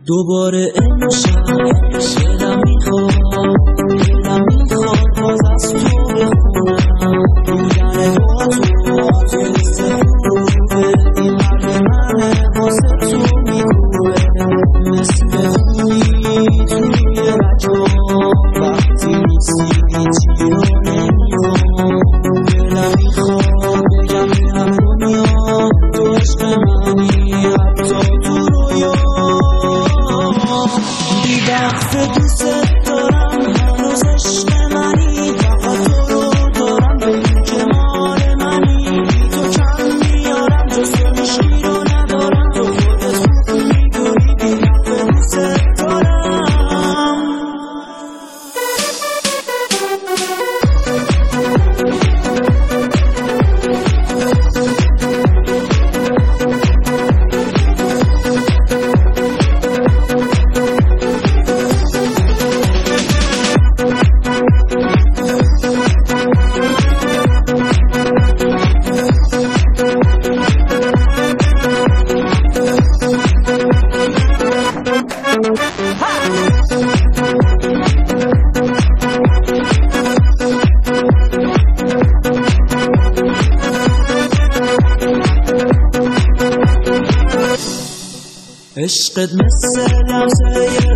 دوباره امشب دلم میخواد باز از تو بخونم بودن با تو آتیست خوبه این قلب منه واسه تو میگوه مثل اونی توی رجا وقتی نیستی هیچی رو نمیخوام دلم میخواد بگم برم دنیا تو عشق منی حتی تو رویا بی‌دفعه دوست دارم هنوز عشق منی فقط تو رو دارم ببین که مال منی بی تو کم میارم جز تو هیچکی رو ندارم تو خودت خوب میدونی بی‌دفعه دوست دارم عشقت مثل لحظه